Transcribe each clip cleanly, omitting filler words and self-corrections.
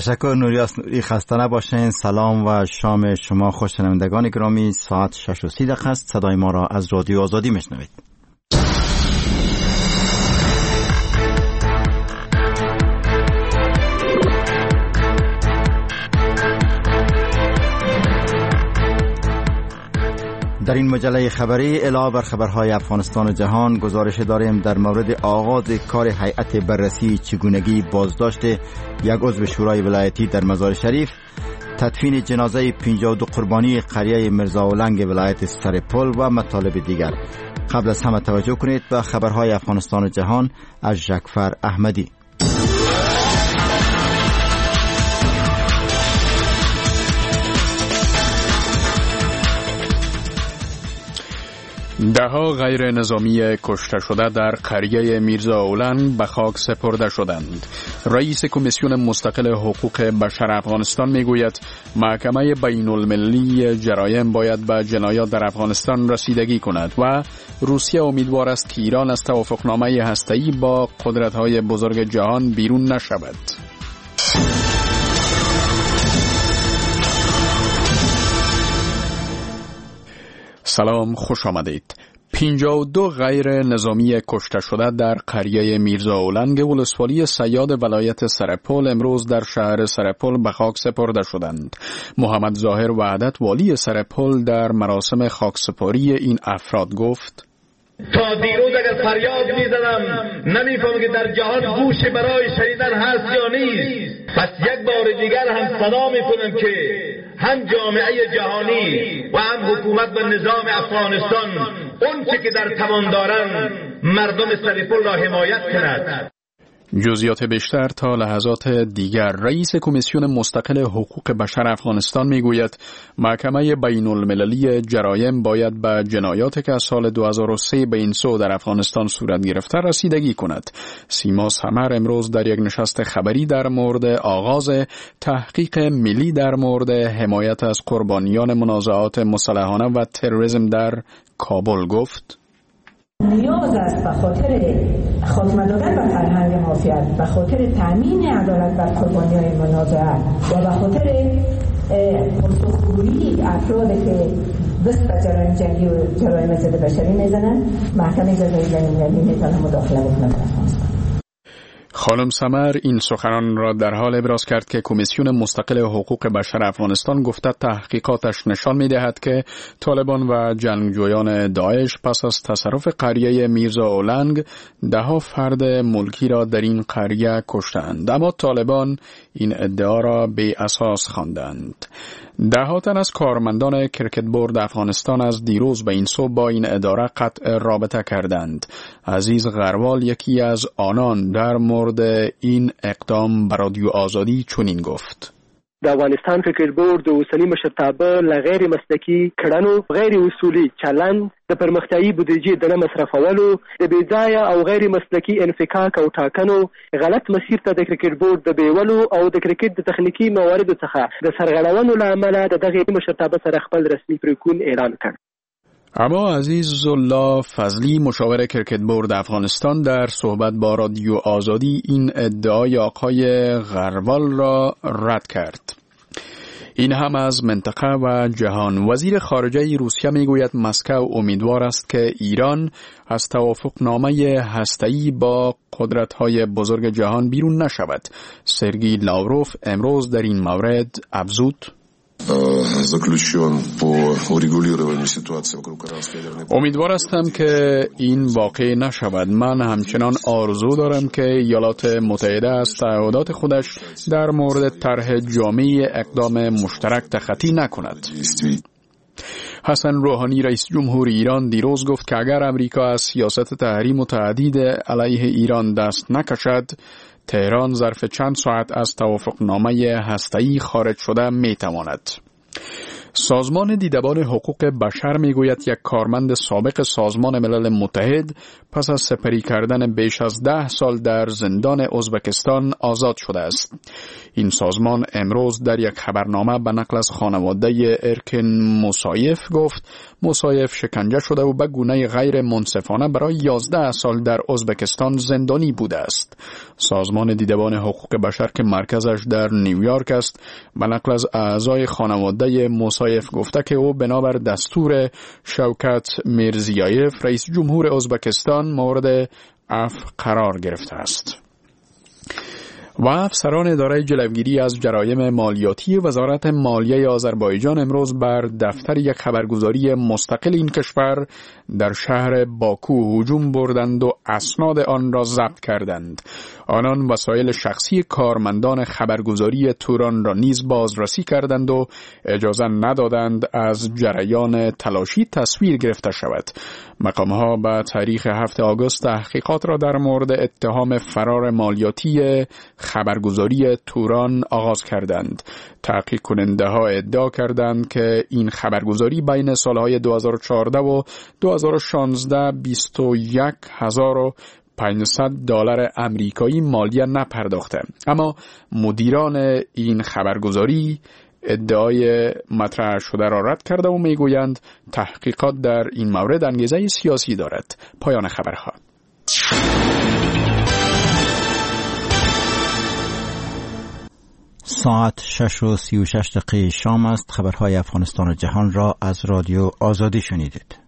تشکر نوریاس نوری، خسته نباشین. سلام و شام شما خوش. شنوندگان گرامی، ساعت 6:30 است. صدای ما را از رادیو آزادی میشنوید. در این مجله خبری علاوه بر خبرهای افغانستان و جهان گزارش داریم در مورد آغاز کار هیئت بررسی چگونگی بازداشت یک عضو شورای ولایتی در مزار شریف، تدفین جنازه 52 قربانی قریه میرزاولنگ ولایت سرپل و مطالب دیگر. قبل از همه توجه کنید به خبرهای افغانستان و جهان از جعفر احمدی. دهها غیر نظامی کشته شده در قریه میرزاولنگ به خاک سپرده شدند. رئیس کمیسیون مستقل حقوق بشر افغانستان میگوید محکمه بین المللی جرایم باید به جنایات در افغانستان رسیدگی کند و روسیه امیدوار است که ایران از توافقنامه هسته‌ای با قدرت‌های بزرگ جهان بیرون نشود. سلام، خوش آمدید. 52 غیر نظامی کشته شده در قریه میرزاولنگ ولسوالی صیاد ولایت سرپل امروز در شهر سرپل به خاک سپرده شدند. محمد ظاهر وحدت والی سرپل در مراسم خاکسپاری این افراد گفت: تا دیروز اگر فریاد میزدم نمیفهمم که در جهان گوشی برای شنیدن هست یا نیست. پس یک بار دیگر هم صدا میکنم که هم جامعه جهانی و هم حکومت و نظام افغانستان اون چه که در توان دارند مردم سرپل را حمایت کند. جزئیات بیشتر تا لحظات دیگر. رئیس کمیسیون مستقل حقوق بشر افغانستان میگوید محکمه بین المللی جرایم باید به جنایاتی که از سال 2003 به این سو در افغانستان صورت گرفته رسیدگی کند. سیما سمر امروز در یک نشست خبری در مورد آغاز تحقیق ملی در مورد حمایت از قربانیان منازعات مسلحانه و تروریسم در کابل گفت: نیاز است به خاطر خاتمه دادن به فرهنگ مافیت، به خاطر تامین عدالت بر قربانیان منازعات و به خاطر پاسخگویی افرادی که دست به جرایم جنگی و جرایم ضد بشری میزنند، محکمه جزایی بین‌المللی میتونه مداخله بکنه در افغانستان. خانم سمر این سخنان را در حال ابراز کرد که کمیسیون مستقل حقوق بشر افغانستان گفته تحقیقاتش نشان می‌دهد که طالبان و جنگجویان داعش پس از تصرف قریه میرزاولنگ دهها فرد ملکی را در این قریه کشتند، اما طالبان این ادعا را بی اساس خواندند. دهها تن از کارمندان کرکت بورد افغانستان از دیروز به این سو با این اداره قطع رابطه کردند. عزیز غروال یکی از آنان در مورد این اقدام به رادیو آزادی چنین گفت: د افغانستان کرکټ بورډ د اوسنی مشرتابه له غیر مسلکي کړنو، غیر اصولي چلند، د پرمختیایي بودیجې د نه مصرفولو، د بېځایه او غیر مسلکي انفکاک او ټاکنو، غلط مسیر ته د کرکټ بورډ د بیولو او د کرکټ د تخنیکي مواردو څخه د سرغړونو له امله د دغې مشرتابه سره خپل رسمي پریکون اعلان کړ. اما عزیزالله فضلی مشاور کرکت بورد افغانستان در صحبت با رادیو آزادی این ادعای آقای غروال را رد کرد. این هم از منطقه و جهان. وزیر خارجه روسیه میگوید مسکو امیدوار است که ایران از توافقنامه هسته‌ای با قدرت‌های بزرگ جهان بیرون نشود. سرگئی لاوروف امروز در این مورد افزود: امیدوار هستم که این واقع نشود. من همچنان آرزو دارم که ایالات متحده از تعهدات خودش در مورد طرح جامع اقدام مشترک تخطی نکند. حسن روحانی رئیس جمهور ایران دیروز گفت که اگر امریکا از سیاست تحریم و تهدید علیه ایران دست نکشد، تهران ظرف چند ساعت از توافقنامه هسته‌ای خارج شده میتواند. سازمان دیدبان حقوق بشر میگوید یک کارمند سابق سازمان ملل متحد پس از سپری کردن بیش از 10 سال در زندان ازبکستان آزاد شده است. این سازمان امروز در یک خبرنامه به نقل از خانواده ارکن موسایف گفت موسایف شکنجه شده و به گونه غیر منصفانه برای 11 سال در ازبکستان زندانی بوده است. سازمان دیدبان حقوق بشر که مرکزش در نیویورک است به نقل از اعضای خانواده موسایف گفته که او بنابر دستور شوکت میرزیایف رئیس جمهور ازبکستان مورد عفو قرار گرفته است. و افسران اداره جلوگیری از جرایم مالیاتی وزارت مالیه آذربایجان امروز بر دفتر یک خبرگزاری مستقل این کشور در شهر باکو هجوم بردند و اسناد آن را ضبط کردند. آنان وسایل شخصی کارمندان خبرگزاری توران را نیز بازرسی کردند و اجازه ندادند از جریان تلاشی تصویر گرفته شود. مقامها به تاریخ 7 آگوست تحقیقات را در مورد اتهام فرار مالیاتی خبرگزاری توران آغاز کردند. تحقیق کننده ها ادعا کردند که این خبرگزاری بین سالهای 2014 و 2016 $21,500 امریکایی مالیه نپرداخته. اما مدیران این خبرگزاری ادعای مطرح شده را رد کرده و میگویند تحقیقات در این مورد انگیزه سیاسی دارد. پایان خبرها. ساعت 6:36 شام است. خبرهای افغانستان و جهان را از رادیو آزادی شنیدید.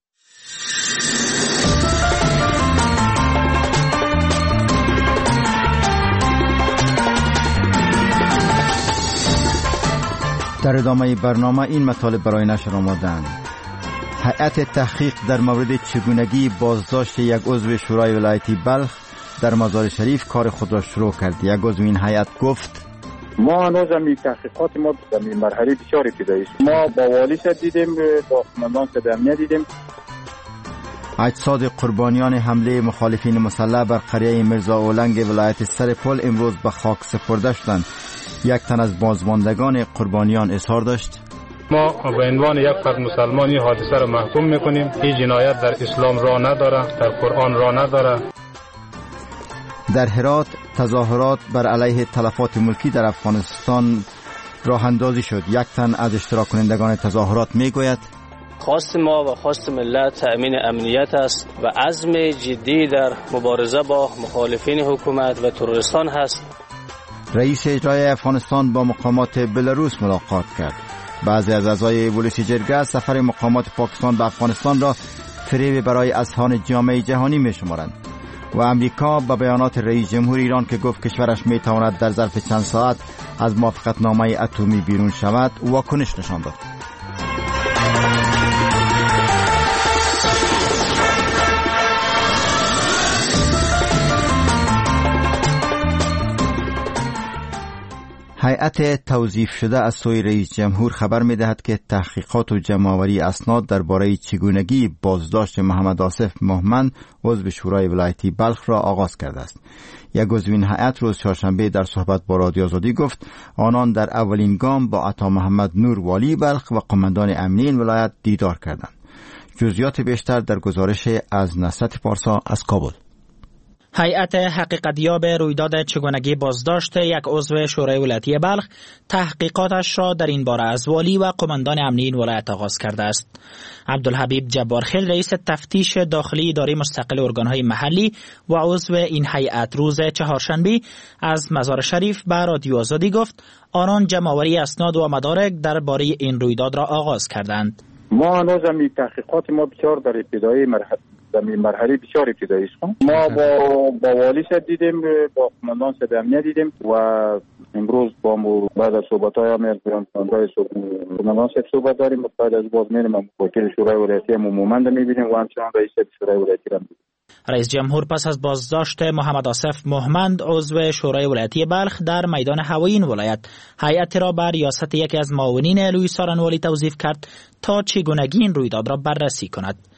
در ادامه برنامه این مطالب برای نشر آمدند. هیئت تحقیق در مورد چگونگی بازداشت یک عضو شورای ولایتی بلخ در مزار شریف کار خود را شروع کرد. یک عضو این هیئت گفت ما هنوز هم تحقیقات ما در مرحله بسیار ابتدایی است. ما با والی دیدیم، با قماندان صدامنیه دیدیم. اجساد قربانیان حمله مخالفین مسلح بر قریه مرزا اولنگ ولایت سرپل امروز به خاک سپرده شدند. یک تن از بازماندگان قربانیان اظهار داشت ما به عنوان یک فرد مسلمانی حادثه را محکوم میکنیم. این جنایت در اسلام راه نداره، در قرآن راه نداره. در هرات تظاهرات بر علیه تلفات ملکی در افغانستان راه اندازی شد. یک تن از اشتراک کنندگان تظاهرات میگوید خواست ما و خواست ملت تأمین امنیت است و عزم جدی در مبارزه با مخالفین حکومت و تروریستان هست. رئیس اجرایی افغانستان با مقامات بلاروس ملاقات کرد. بعضی از اعضای پلیس جرگه سفر مقامات پاکستان به افغانستان را فریب برای اذهان جامعه جهانی می‌شمارند. و امریکا با بیانات رئیس جمهور ایران که گفت کشورش می‌تواند در ظرف چند ساعت از موافقتنامه اتمی بیرون شود واکنش نشان داد. هیئت توظیف شده از سوی رئیس جمهور خبر می‌دهد که تحقیقات و جمع‌آوری اسناد درباره چگونگی بازداشت محمد آصف مهمند عضو شورای ولایتی بلخ را آغاز کرده است. یک عضو این هیئت روز چهارشنبه در صحبت با رادیو آزادی گفت آنان در اولین گام با عطا محمد نور والی بلخ و قماندان امنی این ولایت دیدار کردند. جزئیات بیشتر در گزارش از نصرت پارسا از کابل. هیئت حقیقتیاب رویداد چگونگی بازداشت یک عضو شورای ولایتی بلخ تحقیقاتش را در این باره از والی و قماندان امنی این ولایت آغاز کرده است. عبدالحبیب جبارخیل رئیس تفتیش داخلی اداره مستقل ارگانهای محلی و عضو این هیئت روز چهارشنبه از مزار شریف به رادیو آزادی گفت آنان جمع‌آوری اسناد و مدارک درباره این رویداد را آغاز کردند. ما هنوز هم تحقیقات ما بسیار در ابتدایی مرحله بسیار ابتدایی است. ما با والی دیدیم، با قماندان صدامنیه دیدیم و امروز با بعد از صحبت‌های قماندان صحبت داریم. بعد از باز میریم وکیل شورای ولایتی مومند می‌بینیم و همچنان رئیس شورای ولایتی را می‌بینیم. رئیس جمهور پس از بازداشت محمد آصف مهمند عضو شورای ولایتی بلخ در میدان هوایی این ولایت هیئت را بر ریاست یکی از معاونین لوی سارنوالی توظیف کرد تا چگونگی این رویداد را بررسی کند.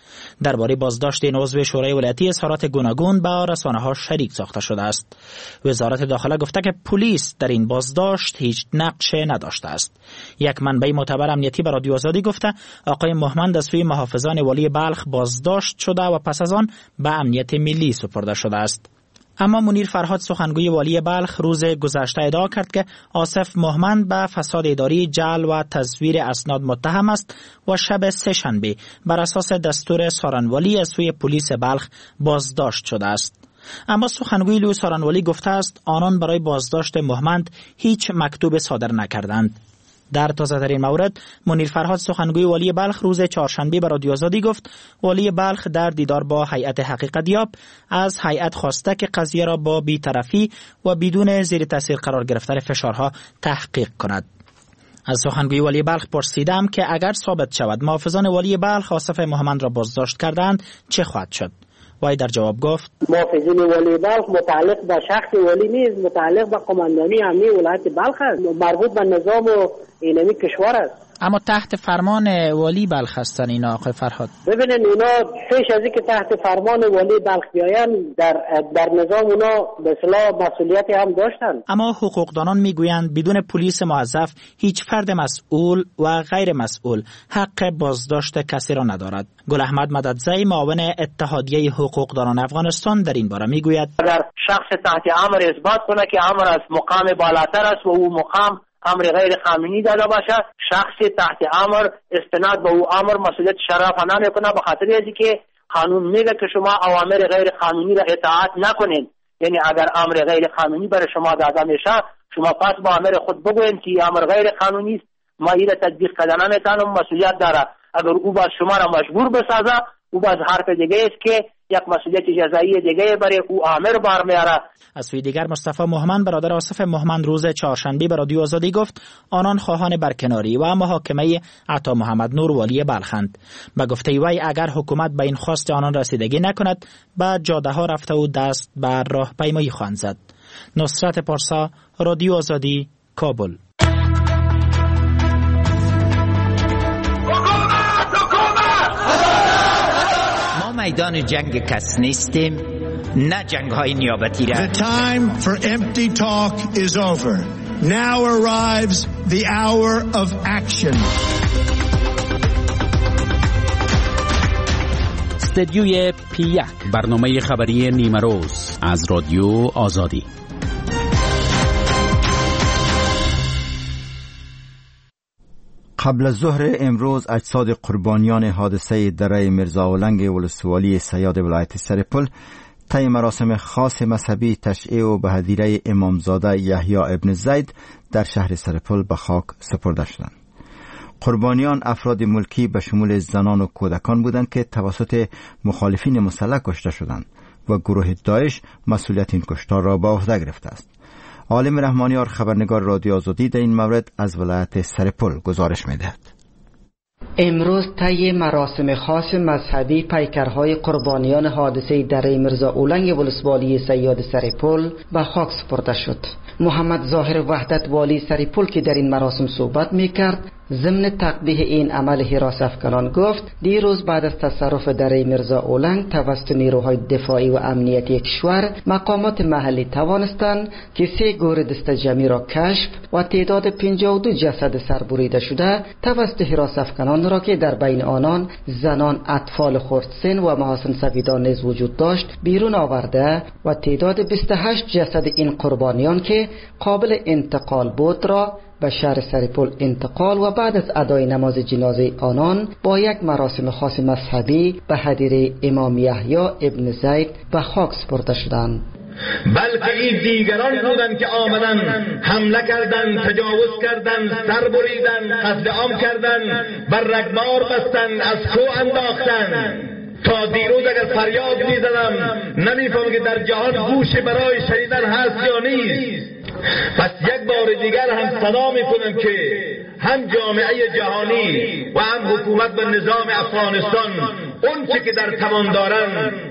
درباره بازداشت این عضو شورای ولایتی اظهارات گوناگون با رسانه‌ها شریک ساخته شده است. وزارت داخله گفته که پلیس در این بازداشت هیچ نقشی نداشته است. یک منبع معتبر امنیتی به رادیو آزادی گفته آقای مهمند از سوی محافظان والی بلخ بازداشت شده و پس از آن به امنیت ملی سپرده شده است. اما منیر فرهاد سخنگوی والی بلخ روز گذشته ادعا کرد که آصف مهمند به فساد اداری، جعل و تزویر اسناد متهم است و شب سه‌شنبه بر اساس دستور سارنوالی از سوی پلیس بلخ بازداشت شده است. اما سخنگوی لو سارنوالی گفته است آنان برای بازداشت مهمند هیچ مکتوب صادر نکردند. در تازه ترین مورد منیر فرهاد سخنگوی والی بلخ روز چهارشنبه به رادیو آزادی گفت والی بلخ در دیدار با هیئت حقیقتیاب از هیئت خواسته که قضیه را با بی‌طرفی و بدون زیر تاثیر قرار گرفتن فشارها تحقیق کند. از سخنگوی والی بلخ پرسیدم که اگر ثابت شود محافظان والی بلخ آصف مهمند را بازداشت کردند چه خواهد شد؟ وای در جواب گفت محافظین والی بلخ متعلق به شخص والی نیست، متعلق به قماندانی امنی ولایت بلخ است، مربوط به نظام و اینمی کشور است. اما تحت فرمان والی بلخ هستن اینا آقای فرهاد؟ ببینید اینا پیش از اینکه تحت فرمان والی بلخ بیاین در نظام اونا به اصطلاح مسئولیتی هم داشتن. اما حقوقدانان میگویند بدون پلیس موظف هیچ فرد مسئول و غیر مسئول حق بازداشت کسی را ندارد. گل احمد مددزی معاون اتحادیه حقوقدانان افغانستان در این باره میگوید اگر شخص تحت امر اثبات کنه که امر از مقام بالاتر است و او مقام امر غیر قانونی داده باشه، شخص تحت امر استناد به او امر مسئولیت شرافانه نمیکنه، به خاطر اینکه قانون میگه که شما اوامر غیر قانونی را اطاعت نکنید. یعنی اگر امر غیر قانونی برای شما داده میشه، شما پس با امر خود بگوین که امر غیر قانونی است، ما این تطبیق کردن نمیتونم، مسئولیت داره. اگر او باز شما را مجبور بسازه، او باز حرف دیگه است که یک مسئولیت جزایی دیگه برای او امر برمیاره. از سوی دیگر مصطفی مهمند برادر آصف مهمند روز چهارشنبه به رادیو آزادی گفت آنان خواهان برکناری و محاکمه عطا محمد نور والی بلخند. به گفته وی اگر حکومت به این خواست آنان رسیدگی نکند به جاده ها رفته و دست بر راهپیمایی خواهند زد. نصرت پارسا، رادیو آزادی، کابل. میدان جنگ کس نیستیم، نه جنگ های نیابتی را. The time for empty talk is over. Now arrives the hour of action. استدیوی پی1، برنامه خبری نیمه روز از رادیو آزادی. قبل از ظهر امروز اجساد قربانیان حادثه دره میرزاولنگ ولسوالی صیاد ولایت سرپل طی مراسم خاص مذهبی تشییع و به هدیره امامزاده یحیی ابن زید در شهر سرپل به خاک سپرده شدند. قربانیان افراد ملکی به شمول زنان و کودکان بودند که توسط مخالفین مسلح کشته شدند و گروه داعش مسئولیت این کشتار را به عهده گرفته است. عالم رحمانیار خبرنگار رادیو آزادی در این مورد از ولایت سرپل گزارش می‌دهد. امروز طی مراسم خاص مذهبی پیکرهای قربانیان حادثه دره میرزاولنگ ولسوالی صیاد سرپل به خاک سپرده شد. محمد ظاهر وحدت والی سرپل که در این مراسم صحبت می‌کرد ضمن تقبیح این عمل هراس افکنان گفت دیروز بعد از تصرف دره میرزاولنگ توسط نیروهای دفاعی و امنیتی کشور مقامات محلی توانستند که 3 گور دست جمعی را کشف و تعداد 52 جسد سربریده شده توسط هراس افکنان را که در بین آنان زنان، اطفال خردسن و محاسن سویدان نیز وجود داشت بیرون آورده و تعداد 28 جسد این قربانیان که قابل انتقال بود را به شهر سرپل انتقال و بعد از ادای نماز جنازه آنان با یک مراسم خاص مذهبی به هدیره امام یحیی ابن زید به خاک سپرده شدند. بلکه این دیگران بودند که آمدن حمله کردند، تجاوز کردند، سر بریدند، قتل عام کردند، بر رگبار بستند، از کوه انداختند. تا دیروز اگر فریاد میزدم نمیفهمم که در جهان گوش برای شنیدن هست یا نیست. پس یک بار دیگر هم صدا میکنم که هم جامعه جهانی و هم حکومت و نظام افغانستان اون چه که در توان دارن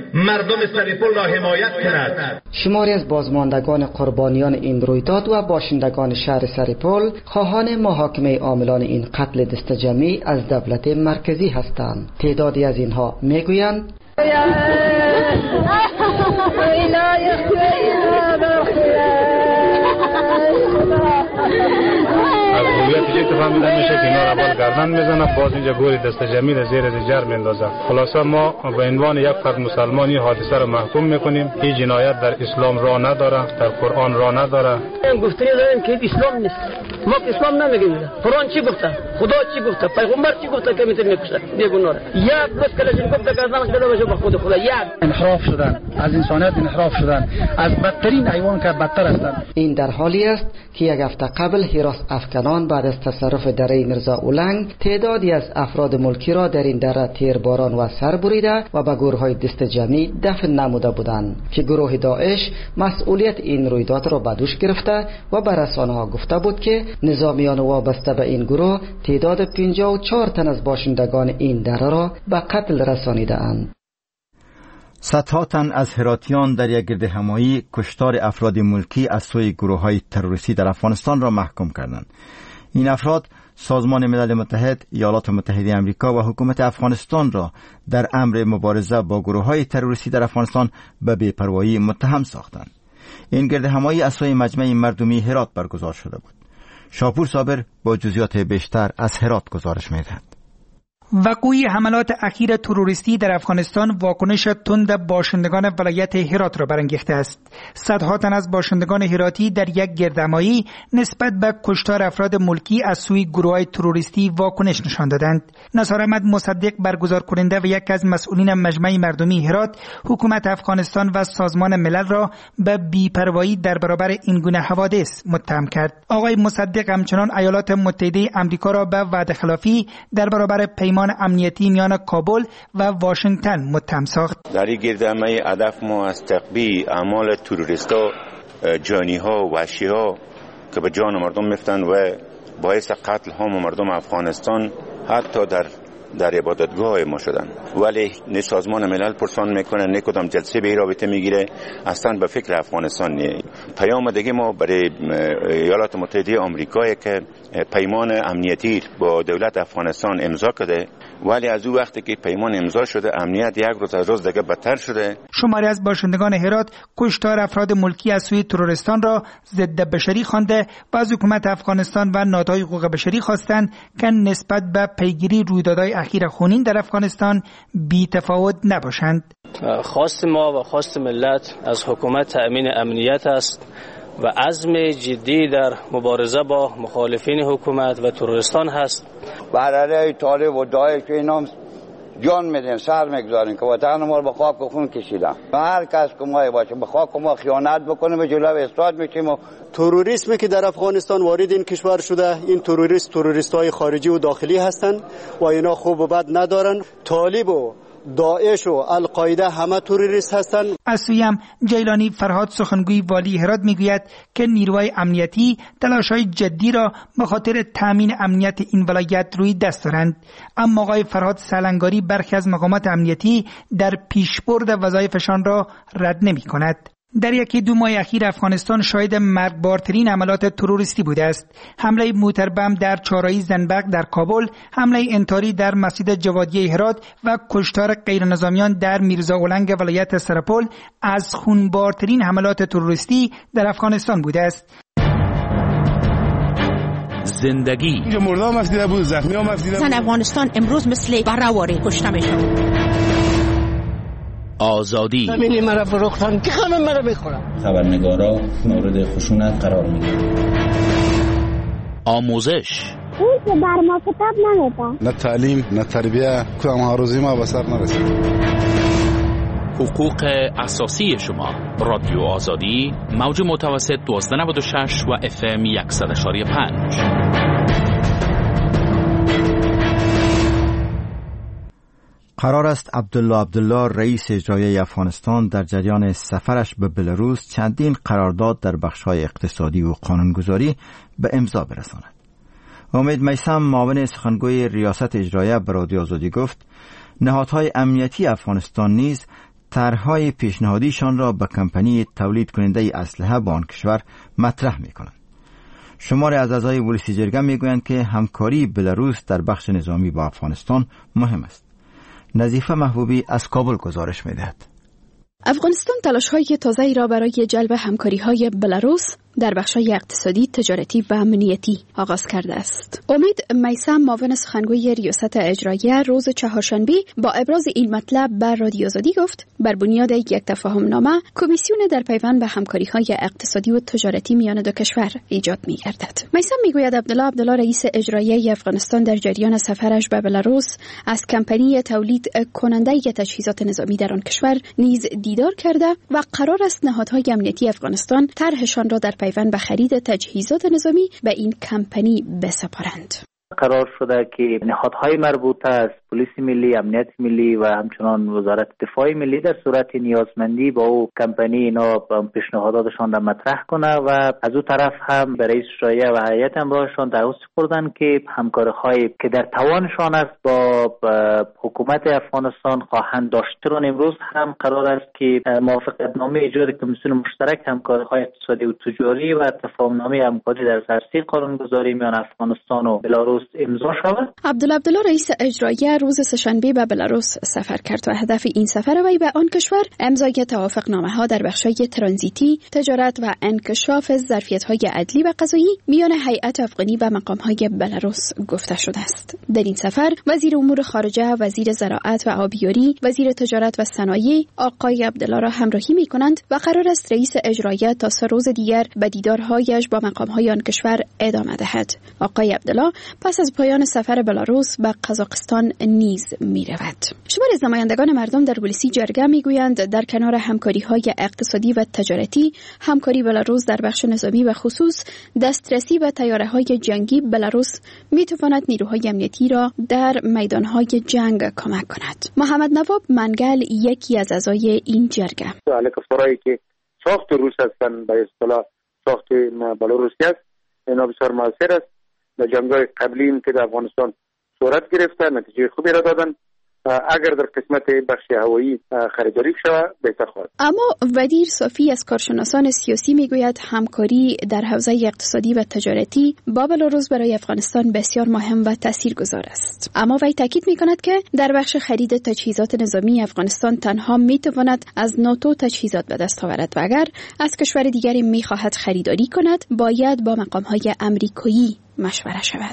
مردم سرپل را حمایت کند. شماری از بازماندگان قربانیان این رویداد و باشندگان شهر سرپل خواهان محاکمه عاملان این قتل دست جمعی از دولت مرکزی هستند. تعدادی از اینها میگویند از هویتش فهمیده میشه که اینا رو گردن میزنه، باز اینجا گوری دست جمیل زیر جر میندازه. خلاصه ما به عنوان یک فرد مسلمانی حادثه رو محکوم میکنیم. این جنایت در اسلام راه نداره، در قرآن راه نداره. این گفتنی داریم که اسلام نیست. ما که اسلام نمیگیم. قرآن چی گفته؟ خدا چی گفته؟ پیغمبر چی گفته که میتونه میکشه؟ بیگناه. یک بس کلاشین گفته گردنش بده باشه به خود خدا. یک انحراف شدن، از انسانیت انحراف شدن، از بدترین حیوان که بدتر هستند. این در حالی است که یک هفته قبل هراس افغانان بعد از تصرف دره مرزا اولنگ تعدادی از افراد ملکی را در این دره تیرباران و سر بریده و به گروه‌های دست جمعی دفن نموده بودند که گروه داعش مسئولیت این رویداد را به دوش گرفته و به رسانه‌ها گفته بود که نظامیان وابسته به این گروه تعداد 54 تن از باشندگان این دره را به قتل رسانیده‌اند. صدها تن از هراتیان در یک گردهمایی کشتار افراد ملکی از سوی گروه‌های تروریستی در افغانستان را محکوم کردند. این افراد سازمان ملل متحد، ایالات متحده آمریکا و حکومت افغانستان را در امر مبارزه با گروه‌های تروریستی در افغانستان به بی‌پروایی متهم ساختند. این گردهمایی از سوی مجمع مردمی هرات برگزار شده بود. شاپور صابر با جزئیات بیشتر از هرات گزارش می‌دهد. وقوع حملات اخیر تروریستی در افغانستان واکنش تند باشندگان ولایت هرات را برانگیخته است. صدها تن از باشندگان هراتی در یک گردهمایی نسبت به کشتار افراد ملکی از سوی گروه‌های تروریستی واکنش نشان دادند. نصار احمد مصدق برگزار کننده و یک از مسئولین مجمع مردمی هرات حکومت افغانستان و سازمان ملل را به بی‌پروایی در برابر این گونه حوادث متهم کرد. آقای مصدق همچنان ایالات متحده آمریکا را به وعده خلافی در برابر پیمان امنیتی میان کابل و واشنگتن متهم ساخت. در این گردهمایی هدف ما از تقبیح اعمال تروریستا، جانی‌ها و وحشی‌ها که به جان مردم میفتن و باعث قتل هم مردم افغانستان حتی در عبادتگاه ما شدن. ولی نه سازمان ملل پرسان میکنه، نه کدام جلسه به این رابطه میگیره، اصلا به فکر افغانستان نیست. پیام دیگه ما برای ایالات متحده آمریکا که پیمان امنیتی با دولت افغانستان امضا کرده، ولی از او وقتی که پیمان امضا شده امنیت یک روز از روز دیگه بدتر شده. شماری از باشندگان هرات کشتار افراد ملکی از سوی تروریستان را ضد بشری خوانده و از حکومت افغانستان و نهادهای حقوق بشری خواستند که نسبت به پیگیری رویدادهای اخیر خونین در افغانستان بی تفاوت نباشند. خواست ما و خواست ملت از حکومت تأمین امنیت است و عزم جدی در مبارزه با مخالفین حکومت و تروریستان هست. برای طالب و داعش که اینا جان میدیم، سر میگذاریم که وطن ما رو به خاک و خون کشیدن و هر کس که ما باشه به خاک ما خیانت بکنه به جلو استاد میشیم. و تروریسمی که در افغانستان وارد این کشور شده، این تروریست‌های خارجی و داخلی هستند و اینا خوب و بد ندارن. طالب و داعش و القاعده همه تروریست هستند. از سوی هم جیلانی فرهاد سخنگوی والی هرات میگوید که نیروهای امنیتی تلاش‌های جدی را به خاطر تامین امنیت این ولایت روی دست دارند. اما آقای فرهاد سالنگاری برخی از مقامات امنیتی در پیشبرد وظایفشان را رد نمی‌کند. در یکی دو ماه اخیر افغانستان شاهد مرگبارترین حملات تروریستی بوده است. حمله موتربم در چهارراهی زنبق در کابل، حمله انتحاری در مسجد جوادیه هرات و کشتار غیرنظامیان در میرزا اولنگ ولایت سرپل از خونبارترین حملات تروریستی در افغانستان بوده است. زندگی مردم افدیده بود، زخمی هم افدیده بود. افغانستان امروز مثل برآوری کشته میشد. آزادی زمینی مرا فروختن که همه مرا میخورن. خبرنگارا مورد خشونت قرار میگیرن. آموزش اون که بر ما کتاب نمیده. نه تعلیم نه تربیه، کدام هاروزی ما به سر نرسید. حقوق اساسی شما. رادیو آزادی، موج متوسط 1296 و FM 100.5. قرار است عبدالله رئیس اجرایی افغانستان در جریان سفرش به بلاروس چندین قرارداد در بخش‌های اقتصادی و قانونگذاری به امضا برساند. امید میثم معاون سخنگوی ریاست اجرایی به رادیو آزادی گفت نهادهای امنیتی افغانستان نیز طرحهای پیشنهادیشان را به کمپانی تولید کننده اسلحه با آن کشور مطرح می‌کنند. شمار از اعضای ولسی جرگه میگویند که همکاری بلاروس در بخش نظامی با افغانستان مهم است. نظیفه محبوبی از کابل گزارش می‌دهد. افغانستان تلاش‌های تازه‌ای را برای جلب همکاری‌های بلاروس در بخش‌های اقتصادی، تجارتی و امنیتی آغاز کرده است. امید میثم، معاون سخنگوی ریاست اجراییه، روز چهارشنبه با ابراز این مطلب بر رادیو آزادی گفت بر بنیاد یک تفاهم‌نامه کمیسیون در پیوند به همکاری‌های اقتصادی و تجارتی میان دو کشور ایجاد می‌گردد. میثم میگوید عبدالله رئیس اجراییه افغانستان در جریان سفرش به بلاروس از کمپانی تولید کننده تجهیزات نظامی در آن کشور نیز دیدار کرده و قرار است نهادهای امنیتی افغانستان طرحشان را در پیوند به خرید تجهیزات نظامی به این کمپانی بسپارند. قرار شده که نهادهای مربوطه از پلیس ملی، امنیت ملی و همچنان وزارت دفاع ملی در صورت نیازمندی با او کمپانی اینا پیشنهاداتشان را مطرح کنه و از او طرف هم به رئیس اجراییه و هیئت همراهشان دعوت سپردن که همکاری‌هایی که در توانشان است با حکومت افغانستان خواهند داشت. امروز هم قرار است که موافقتنامه ایجاد کمیسیون مشترک همکاری‌های اقتصادی و تجاری و تفاهم‌نامه همکاری در عرصه قانونگذاری میان افغانستان و بلاروس امضا شود. عبدالله رئیس اجراییه روز سه‌شنبه به بلاروس سفر کرد و هدف این سفر وی به آن کشور امضای توافقنامه‌ها در بخش‌های ترانزیتی، تجارت و انکشاف ظرفیت‌های عدلی و قضایی میان هیئت افغانی و مقام‌های بلاروس گفته شده است. در این سفر وزیر امور خارجه، وزیر زراعت و آبیاری، وزیر تجارت و صنایع آقای عبدالله را همراهی می‌کنند و قرار است رئیس اجراییه تا 3 روز دیگر به دیدارهایش با مقام‌های آن کشور ادامه دهد. آقای عبدالله پس از پایان سفر بلاروس به قزاقستان نیز می‌رود. شماری از نمایندگان مردم در ولسی جرگه می‌گویند در کنار همکاری‌های اقتصادی و تجارتی، همکاری بلاروس در بخش نظامی و خصوص دسترسی به طیاره‌های جنگی بلاروس می‌تواند نیروهای امنیتی را در میدان‌های جنگ کمک کند. محمد نواب منگل یکی از اعضای این جرگه. کفارایی که ساخت روس هستند به اصطلاح ساخت بلاروسی است، اینا بسیار موثر است. در جنگ‌های قبلی که در افغانستان صورت گرفته نتیجه خوبی را دادن. اگر در قسمت بخش هوایی خریداری شود بهتر خواهد. اما ودیر صافی از کارشناسان سیاسی میگوید همکاری در حوزه اقتصادی و تجارتی با بلاروس برای افغانستان بسیار مهم و تاثیرگذار است. اما وی تاکید میکند که در بخش خرید تجهیزات نظامی افغانستان تنها میتواند از ناتو تجهیزات به دست آورد و اگر از کشور دیگری میخواهد خریداری کند باید با مقام‌های آمریکایی مشوره شود.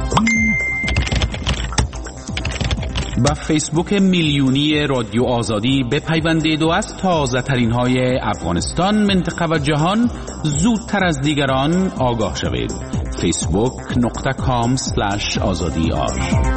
با فیسبوک میلیونی رادیو آزادی بپیوندید و از تازه ترین های افغانستان، منطقه و جهان زودتر از دیگران آگاه شوید. facebook.com/azadi.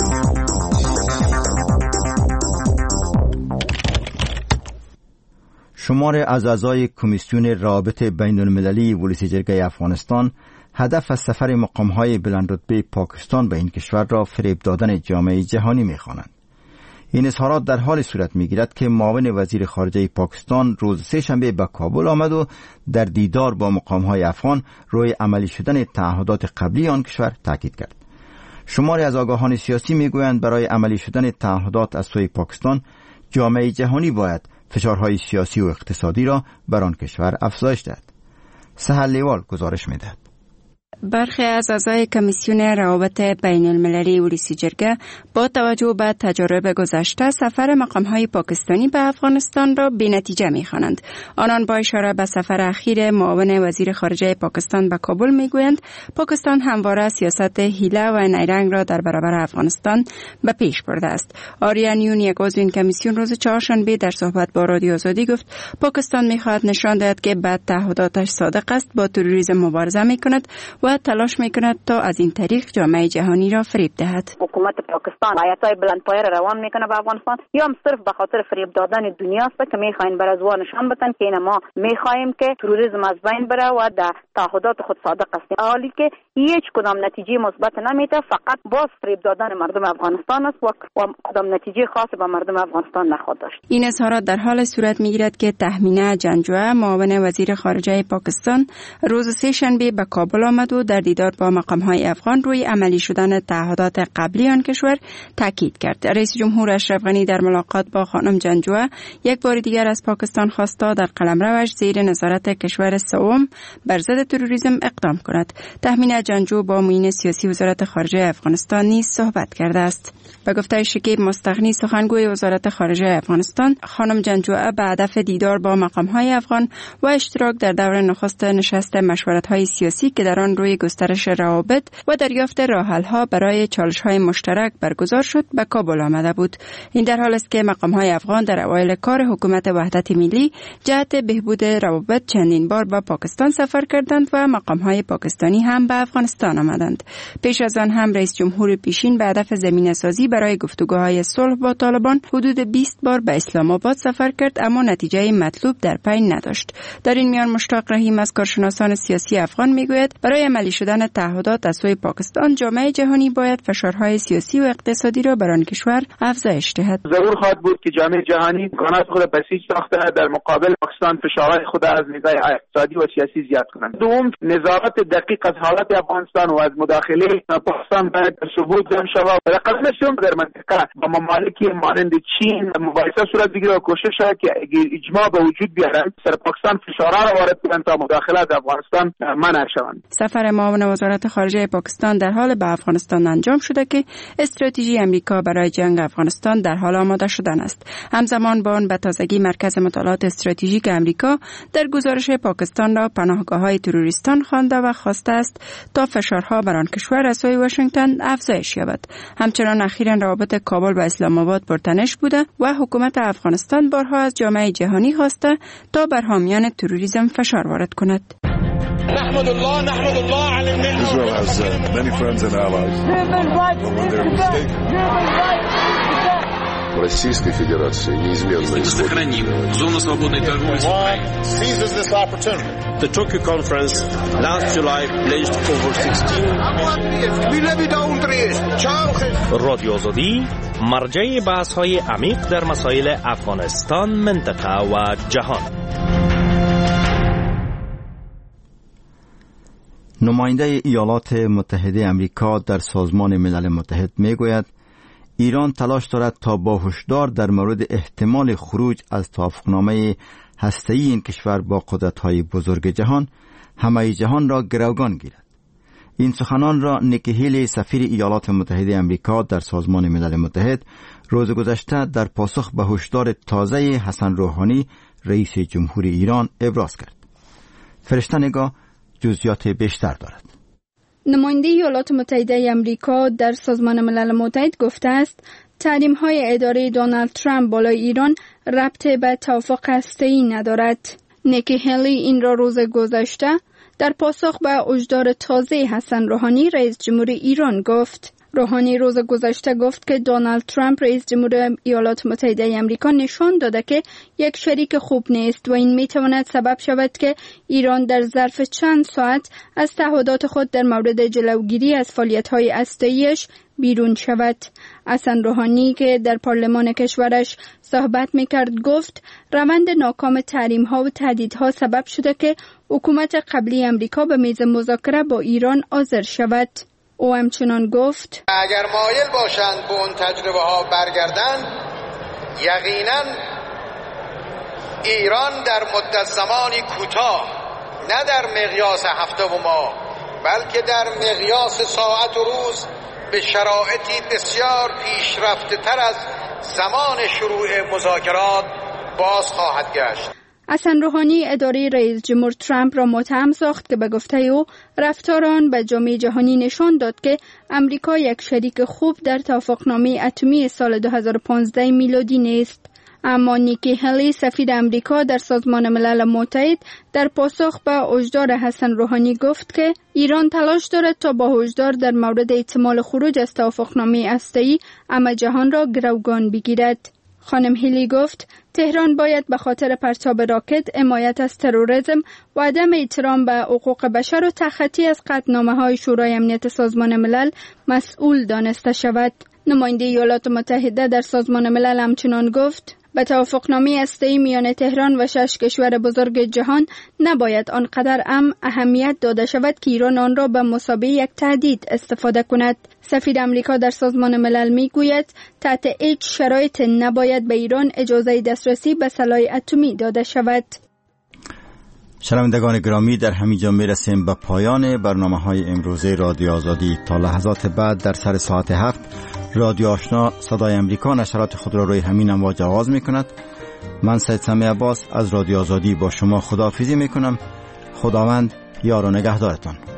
شمار از اعضای کمیسیون رابطه بین المللی ولسی جرگه افغانستان هدف از سفر مقام‌های بلندرتبه پاکستان به این کشور را فریب دادن جامعه جهانی می‌خوانند. این اظهارات در حال صورت می‌گیرد که معاون وزیر خارجه پاکستان روز سه‌شنبه به کابل آمد و در دیدار با مقام‌های افغان روی عملی شدن تعهدات قبلی آن کشور تاکید کرد. شماری از آگاهان سیاسی می‌گویند برای عملی شدن تعهدات از سوی پاکستان جامعه جهانی باید فشارهای سیاسی و اقتصادی را بر آن کشور افزایش دهد. سهل لیوال گزارش می‌دهد. برخی از اعضای کمیسیون روابط بین المللی ولسی جرگه با توجه به تجارب گذشته سفر مقام‌های پاکستانی به افغانستان را بی‌نتیجه می‌خوانند. آنان با اشاره به سفر اخیر معاون وزیر خارجه پاکستان به کابل می‌گویند پاکستان همواره سیاست حیله و نیرنگ را در برابر افغانستان به پیش برده است. آریانیون، یک عضو این کمیسیون، روز چهارشنبه در صحبت با رادیو آزادی گفت پاکستان می‌خواهد نشان دهد که به تعهداتش صادق است، با تروریسم مبارزه می‌کند و تلاش میکند تا از این طریق جامعه جهانی را فریب دهد. حکومت پاکستان آیت‌های بلندپایه را روان میکنه به افغانستان، یا هم صرف به خاطر فریب دادن دنیا است که میخواین بر از نشان بدن که ما میخوایم که تروریسم از بین بره و در تعهدات خود صادق هستیم. حالی که هیچ کدام نتیجه مثبت نمیده، فقط باز فریب دادن مردم افغانستان است و کدام نتیجه خاصی به مردم افغانستان نخواهد داشت. این اظهارات در حال صورت میگیرد که تهمینه جنجوه معاون وزیر خارجه پاکستان روز سه‌شنبه به کابل آمد و در دیدار با مقام‌های افغان روی عملی شدن تعهدات قبلی آن کشور تاکید کرد. رئیس جمهور اشرف غنی در ملاقات با خانم جنجوه یک بار دیگر از پاکستان خواست تا در قلمروش زیر نظارت کشور سوم بر ضد تروریسم اقدام کند. تهمینه جنجو با معین سیاسی وزارت خارجه افغانستان نیز صحبت کرده است. به گفته شکیب مستغنی سخنگوی وزارت خارجه افغانستان، خانم جنجوه به هدف دیدار با مقام‌های افغان و اشتراک در دور نخست نشست مشورت‌های سیاسی که در آن روی گسترش روابط و دریافت راه‌حل‌ها برای چالش‌های مشترک برگزار شد به کابل آمده بود. این در حالی است که مقام‌های افغان در اوایل کار حکومت وحدت ملی جهت بهبود روابط چندین بار به پاکستان سفر کردند و مقام‌های پاکستانی هم به افغانستان آمدند. پیش از آن هم رئیس جمهور پیشین به هدف زمینه‌سازی برای گفتگوهای صلح با طالبان حدود 20 بار به اسلام آباد سفر کرد، اما نتیجه مطلوب در پی نداشت. در این میان مشتاق رحیم از کارشناسان سیاسی افغان میگوید برای عملی شدن تعهدات از سوی پاکستان جامعه جهانی باید فشارهای سیاسی و اقتصادی را بر آن کشور افزایش دهد. ضرور خواهد بود که جامعه جهانی امکانات خود بسیج ساخته در مقابل پاکستان فشارهای خود از نگاه اقتصادی و سیاسی زیاد کنند. دوم، نظارت دقیق از حالت افغانستان و از مداخله پاکستان باید ثبوت جمع شود. در قسم در منطقه با ممالکی مانند چین مباحثه صورت بگیره و کوشش شود که اجماع به وجود بیارند سر پاکستان فشارها را وارد کنند تا مداخله در افغانستان منع شوند. سفر معاون وزارت خارجه پاکستان در حال به افغانستان انجام شده که استراتژی امریکا برای جنگ افغانستان در حال آماده شدن است. همزمان با آن به تازگی مرکز مطالعات استراتژیک امریکا در گزارش پاکستان را پناهگاه‌های تروریستان خوانده و خواسته است تا فشارها بر آن کشور از سوی واشنگتن افزایش یابد. همچنان اخیراً روابط کابل و اسلام آباد پرتنش بوده و حکومت افغانستان بارها از جامعه جهانی خواسته تا بر حامیان تروریسم فشار وارد کند. نحمد الله على المنة. Israel has many friends and allies. When they're mistaken. Российской Федерации неизменно сохраним зону свободной торговли с Украиной. Seizes this opportunity. The Tokyo conference last July pledged over 16 رادیو آزادی مرجع بحث‌های عمیق در مسائل افغانستان، منطقه و جهان. نماینده ایالات متحده آمریکا در سازمان ملل متحد میگوید ایران تلاش دارد تا با هشدار در مورد احتمال خروج از توافقنامه هسته‌ای این کشور با قدرت‌های بزرگ جهان همه جهان را گروگان گیرد. این سخنان را نیکی هیلی سفیر ایالات متحده آمریکا در سازمان ملل متحد روز گذشته در پاسخ به هشدار تازه حسن روحانی رئیس جمهور ایران ابراز کرد. فرشته نگاه جزئیات بیشتر دارد. نماینده ایالات متحده آمریکا در سازمان ملل متحد گفته است تحریم‌های اداره دونالد ترامپ بالای ایران ربط به توافق هسته‌ای ندارد. نیکی هیلی این را روز گذشته در پاسخ به هشدار تازه حسن روحانی رئیس جمهور ایران گفت. روحانی روز گذشته گفت که دونالد ترامپ رئیس جمهور ایالات متحده آمریکا نشان داده که یک شریک خوب نیست و این میتواند سبب شود که ایران در ظرف چند ساعت از تعهدات خود در مورد جلوگیری از فعالیت‌های هسته‌ای‌اش بیرون شود. حسن روحانی که در پارلمان کشورش صحبت میکرد گفت روند ناکام تحریم‌ها و تهدیدها سبب شده که حکومت قبلی آمریکا به میز مذاکره با ایران حاضر شود. او همچنان گفت اگر مایل باشند به اون تجربه ها برگردند یقینا ایران در مدت زمانی کوتاه نه در مقیاس هفته و ماه بلکه در مقیاس ساعت و روز به شرایطی بسیار پیشرفته تر از زمان شروع مذاکرات باز خواهد گشت. حسن روحانی اداره رئیس جمهور ترامپ را متهم ساخت که به گفته او رفتار آن به جامعه جهانی نشان داد که امریکا یک شریک خوب در توافقنامه اتمی سال 2015 میلادی نیست. اما نیکی هیلی سفیر امریکا در سازمان ملل متحد در پاسخ به هشدار حسن روحانی گفت که ایران تلاش دارد تا با هشدار در مورد احتمال خروج از توافقنامه هسته‌ای همه جهان را گروگان بگیرد. خانم هیلی گفت تهران باید به خاطر پرتاب راکت، حمایت از تروریسم و عدم احترام به حقوق بشر و تخطی از قطعنامه‌های شورای امنیت سازمان ملل مسئول دانسته شود. نماینده ایالات متحده در سازمان ملل همچنان گفت به توافقنامه هسته‌ای میان تهران و 6 کشور بزرگ جهان نباید آنقدر اهمیت داده شود که ایران آن را به مثابه یک تهدید استفاده کند. سفیر امریکا در سازمان ملل میگوید تحت هیچ شرایط نباید به ایران اجازه دسترسی به سلاح اتمی داده شود. شنوندگان گرامی، در همینجا میرسیم به پایان برنامه‌های امروزه رادیو آزادی. تا لحظات بعد در سر ساعت 7 رادیو آشنا صدای امریکا نشرات خود را روی همین امواج آغاز می‌کند. من سید سمیع عباس از رادیو آزادی با شما خداحافظی می‌کنم. خداوند یار و نگهدارتان.